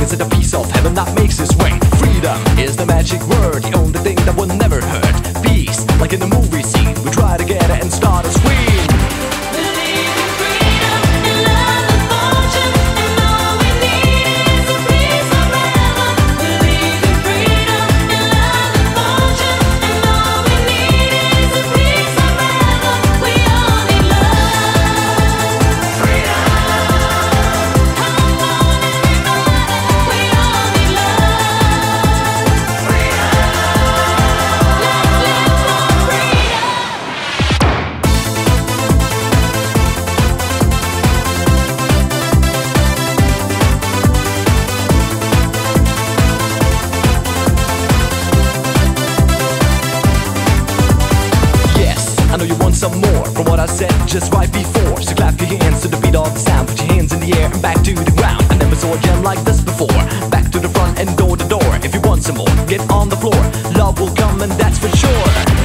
hands and a piece of heaven that makes us swing. Freedom is the magic word, the only thing that will never hurt. Peace, like in the movie scene, we try to get it and start a scream. I know you want some more from what I said just right before. So clap your hands to the beat of the sound. Put your hands in the air and back to the ground. I never saw a jam like this before. Back to the front and door to door. If you want some more, get on the floor. Love will come and that's for sure.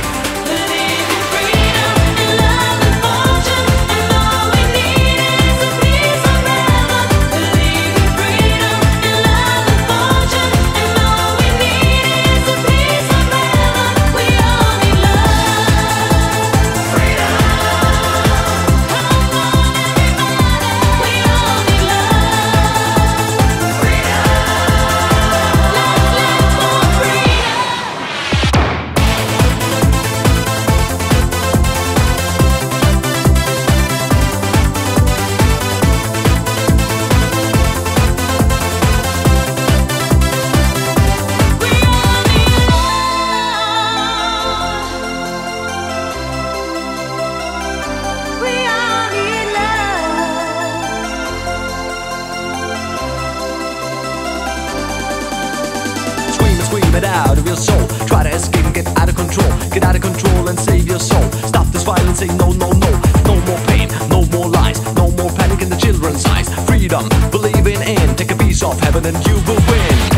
Scream it out of your soul. Try to escape and get out of control. Get out of control and save your soul. Stop this violence, say no, no, no. No more pain, no more lies. No more panic in the children's eyes. Freedom, believing in. Take a piece of heaven and you will win.